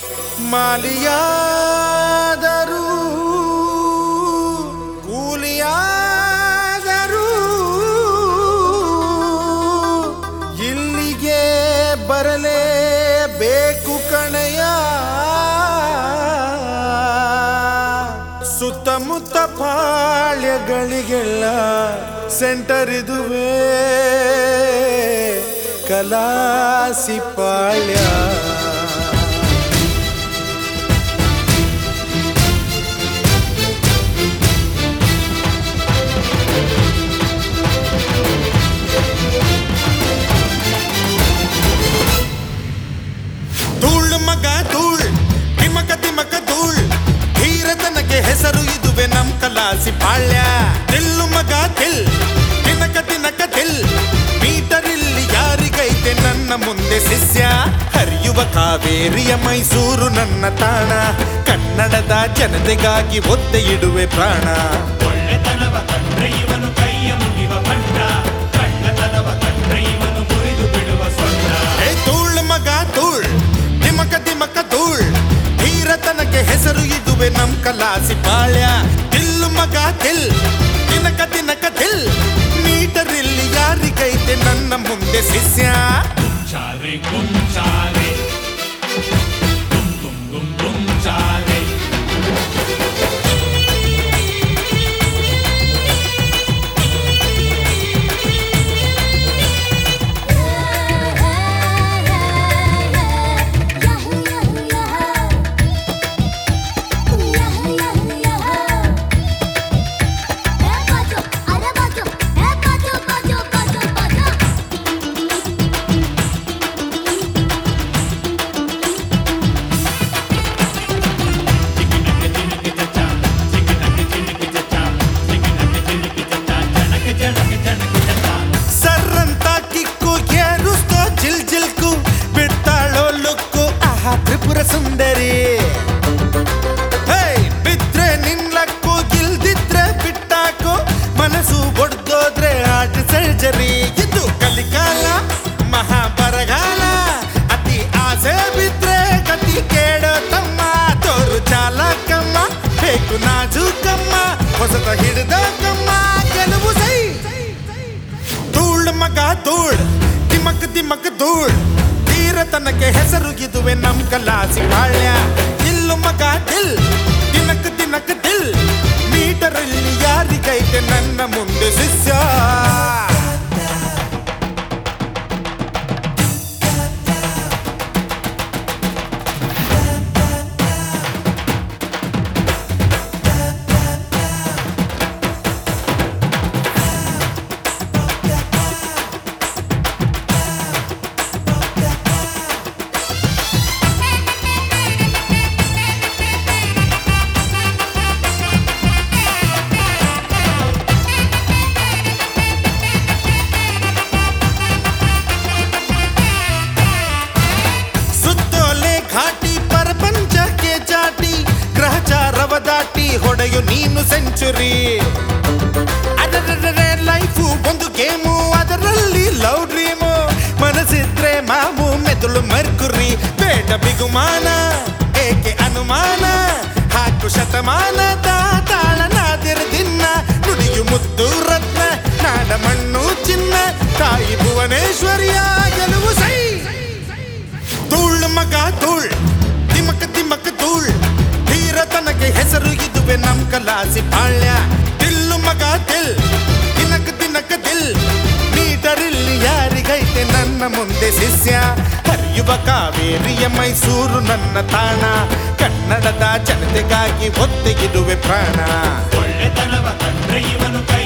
ಮಾಲಿಯಾದರೂ ಕೂಲಿಯಾದರೂ ಇಲ್ಲಿಗೆ ಬರಲೇಬೇಕು ಕಣೆಯ. ಸುತ್ತಮುತ್ತ ಪಾಳ್ಯಗಳಿಗೆಲ್ಲ ಸೆಂಟರ್ ಇದುವೇ ಕಲಾಸಿ ಪಾಳ್ಯ. ಧೂಳ್ ಮಗ ಧೂಳ್ ತಿಮಕ ತಿಮಕ ಧೂಳ್ ಧೀರತನಕ್ಕೆ ಹೆಸರು ಇದುವೆ ನಮ್ ಕಲಾಸಿ ಪಾಳ್ಯ. ತಿಲ್ಲು ಮಗ ತಿಲ್ ತಿನಕ ತಿನಕ ತಿಲ್ ಮೀಟರ್ ಇಲ್ಲಿ ಯಾರಿಗೈತೆ ನನ್ನ ಮುಂದೆ ಶಿಷ್ಯ. ಹರಿಯುವ ಕಾವೇರಿಯ ಮೈಸೂರು ನನ್ನ ತಾಣ, ಕನ್ನಡದ ಜನತೆಗಾಗಿ ಒತ್ತೆ ಇಡುವೆ ಪ್ರಾಣ. ಒಳ್ಳೆತನವ ಕಂಡ್ರೆ ಇವನು ಕೈಯ ಮುಗಿವ ಬಂಡ, ಕಳ್ಳತನವ ಕಂಡ್ರೆ ಇವನು ಮುರಿದು ಬಿಡುವ ಸೊಂಡ. ಏ ಧೂಳ್ ಮಗ ಧೂಳ್ ತಿಮಕ ತಿಮಕ ಧೂಳ್ ಧೀರತನಕ್ಕೆ ಹೆಸರು ಇದುವೆ ನಮ್ ಕಲಾಸಿ ಪಾಳ್ಯ. ತಿಲ್ಲು ಮಗ ತಿಲ್ ತಿನಕ ತಿನಕ ತಿಲ್ ಮೀಟರ್ ಇಲ್ಲಿ ಯಾರಿಗೈತೆ ನನ್ನ ಮುಂದೆ ಶಿಷ್ಯ. ಚಾರೆ ಗುಂಚಾರೆ ಗುಂ ಗುಂ ಗುಂ ಗುಂಚಾರೆ. ಸರ್ರಂತ ಕಿಕ್ಕು ಏರುಸ್ತೋ ಜಿಲ್ ಜಿಲ್ಕು ಬಿಡ್ತಾಳೋ ಲುಕ್ಕು ಆಹಾ ತ್ರಿಪುರ ಸುಂದರಿ. ಬಿದ್ರೆ ನಿನ್ಲಕ್ಕು ಗಿಲ್ದಿದ್ರೆ ಬಿಟ್ಟಾಕು ಮನಸ್ಸು ಒಡ್ದೋದ್ರೆ ಆರ್ಟ್ ಸರ್ಜರಿ. ಇದು ಕಲಿಕಾಲ ಮಹಾಬರಗಾಲ ಅತಿ ಆಸೆ ಬಿದ್ರೆ ಗತಿ ಕೇಳೋ ತಮ್ಮ. ತೋರು ಚಾಲಕಮ್ಮ ಬೇಕು ನಾಜೂಕಮ್ಮ ಹೊಸತ ಹಿಡಿದ ಕಮ್ಮ ಗೆಲುವು ಸೈ. ಧೂಳ್ ಮಗ ಧೂಳ್ ತಿಮಕ್ ತಿಮಕ್ ಧೂಳ್ ಧೀರತನಕ್ಕೆ ಹೆಸರು ಇದುವೆ ನಮ್ ಕಲಾಸಿ ಪಾಳ್ಯ. ಇಲ್ಲು ಮಗ ದಿಲ್ ತಿನಕ್ ತಿನಕ್ ದಿಲ್ ಮೀಟರ್ ಇಲ್ಲಿ ಯಾರಿಗೈತೆ ನನ್ನ ಮುಂದೆ ಶಿಷ್ಯ. ಗ್ರಹಚಾರವ ದಾಟಿ ಹೊಡೆಯು ನೀನು ಸೆಂಚುರಿ. ಅದರ ಲೈಫು ಒಂದು ಗೇಮು, ಅದರಲ್ಲಿ ಲವ್ ಡ್ರೀಮು. ಮನಸ್ಸಿದ್ರೆ ಮಾಮು ಮೆದುಳು ಮರ್ಕುರಿ. ಬೇಡ ಬಿಗುಮಾನ ಏಕೆ ಅನುಮಾನ, ಹಾಕು ಶತಮಾನದ ತಾಳನಾದಿರ ದಿನ. ನುಡಿಯು ಮುದ್ದು ರತ್ನ ನಾಡ ಮಣ್ಣು ಚಿನ್ನ, ತಾಯಿ ಭುವನೇಶ್ವರಿಯ ಗೆಲುವು ಸೈ. ಧೂಳ್ ಮಗ ಧೂಳ್ ತಿಮಕ ತಿಮಕ ಧೂಳ್ ಧೀರತನಕ್ಕೆ ಹೆಸರು ಇದುವೆ ನಮ್ ಕಲಾಸಿ ಪಾಳ್ಯ. ತಿಲ್ಲು ಮಗ ತಿಲ್ ತಿನಕ ತಿನಕ ದಿಲ್ ಮೀಟರ್ ಇಲ್ಲಿ ಯಾರಿಗೈತೆ ನನ್ನ ಮುಂದೆ ಶಿಷ್ಯ. ಹರಿಯುವ ಕಾವೇರಿಯ ಮೈಸೂರು ನನ್ನ ತಾಣ, ಕನ್ನಡದ ಜನತೆಗಾಗಿ ಒತ್ತೆ ಇಡುವೆ ಪ್ರಾಣ. ಒಳ್ಳೆತನವ ಕಂಡ್ರೆ ಇವನು ಕೈ